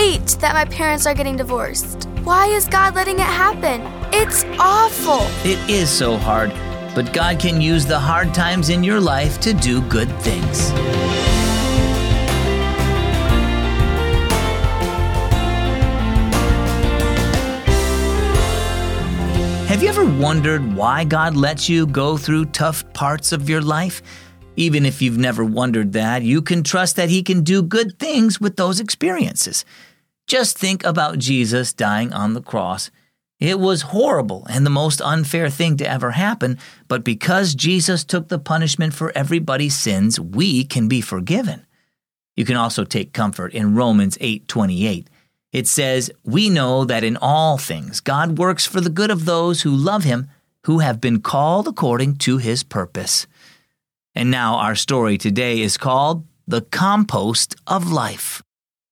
hate that my parents are getting divorced. Why is God letting it happen? It's awful. It is so hard, but God can use the hard times in your life to do good things. Have you ever wondered why God lets you go through tough parts of your life? Even if you've never wondered that, you can trust that He can do good things with those experiences. Just think about Jesus dying on the cross. It was horrible and the most unfair thing to ever happen, but because Jesus took the punishment for everybody's sins, we can be forgiven. You can also take comfort in Romans 8:28. It says, "We know that in all things God works for the good of those who love Him, who have been called according to His purpose." And now our story today is called The Compost of Life.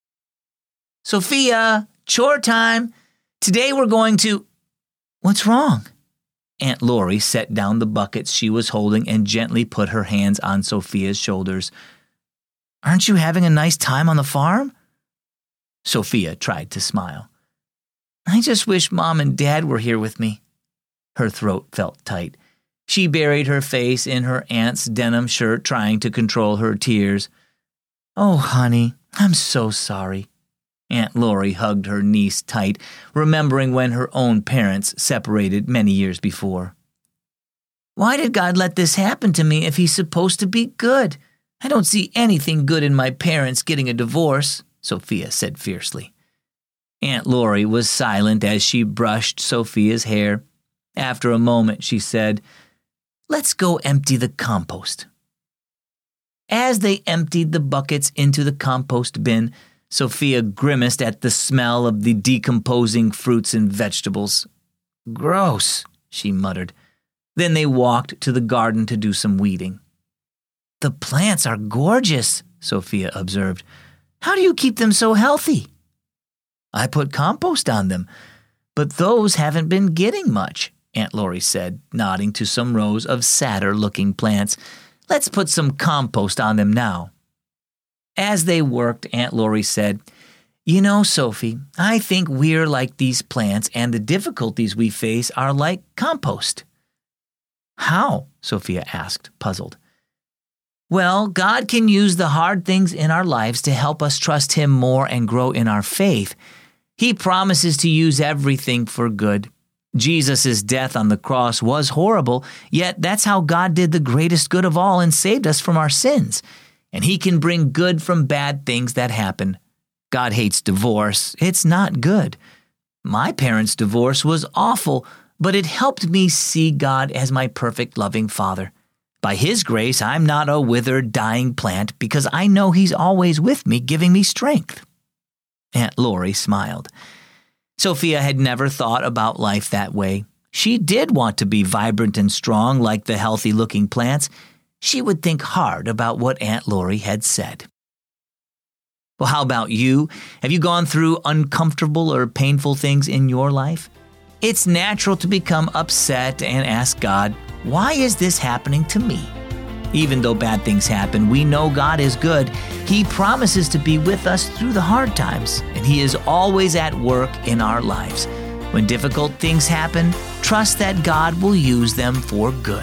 Sophia, chore time. Today we're going to... What's wrong? Aunt Lori set down the buckets she was holding and gently put her hands on Sophia's shoulders. Aren't you having a nice time on the farm? Sophia tried to smile. I just wish Mom and Dad were here with me. Her throat felt tight. She buried her face in her aunt's denim shirt, trying to control her tears. Oh, honey, I'm so sorry. Aunt Lori hugged her niece tight, remembering when her own parents separated many years before. Why did God let this happen to me if He's supposed to be good? I don't see anything good in my parents getting a divorce, Sophia said fiercely. Aunt Lori was silent as she brushed Sophia's hair. After a moment, she said, Let's go empty the compost. As they emptied the buckets into the compost bin, Sophia grimaced at the smell of the decomposing fruits and vegetables. Gross, she muttered. Then they walked to the garden to do some weeding. The plants are gorgeous, Sophia observed. How do you keep them so healthy? I put compost on them, but those haven't been getting much, Aunt Lori said, nodding to some rows of sadder-looking plants. Let's put some compost on them now. As they worked, Aunt Lori said, You know, Sophie, I think we're like these plants and the difficulties we face are like compost. How? Sophia asked, puzzled. Well, God can use the hard things in our lives to help us trust Him more and grow in our faith. He promises to use everything for good. Jesus' death on the cross was horrible, yet that's how God did the greatest good of all and saved us from our sins. And He can bring good from bad things that happen. God hates divorce. It's not good. My parents' divorce was awful, but it helped me see God as my perfect, loving Father. By His grace, I'm not a withered, dying plant because I know He's always with me, giving me strength. Aunt Lori smiled. Sophia had never thought about life that way. She did want to be vibrant and strong like the healthy-looking plants. She would think hard about what Aunt Lori had said. Well, how about you? Have you gone through uncomfortable or painful things in your life? It's natural to become upset and ask God, why is this happening to me? Even though bad things happen, we know God is good. He promises to be with us through the hard times, and He is always at work in our lives. When difficult things happen, trust that God will use them for good.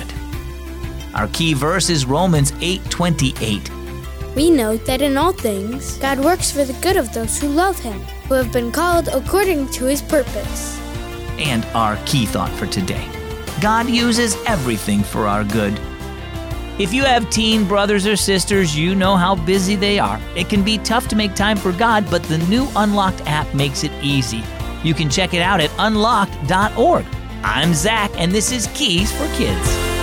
Our key verse is Romans 8:28. We know that in all things, God works for the good of those who love Him, who have been called according to His purpose. And our key thought for today. God uses everything for our good. If you have teen brothers or sisters, you know how busy they are. It can be tough to make time for God, but the new Unlocked app makes it easy. You can check it out at unlocked.org. I'm Zach, and this is Keys for Kids.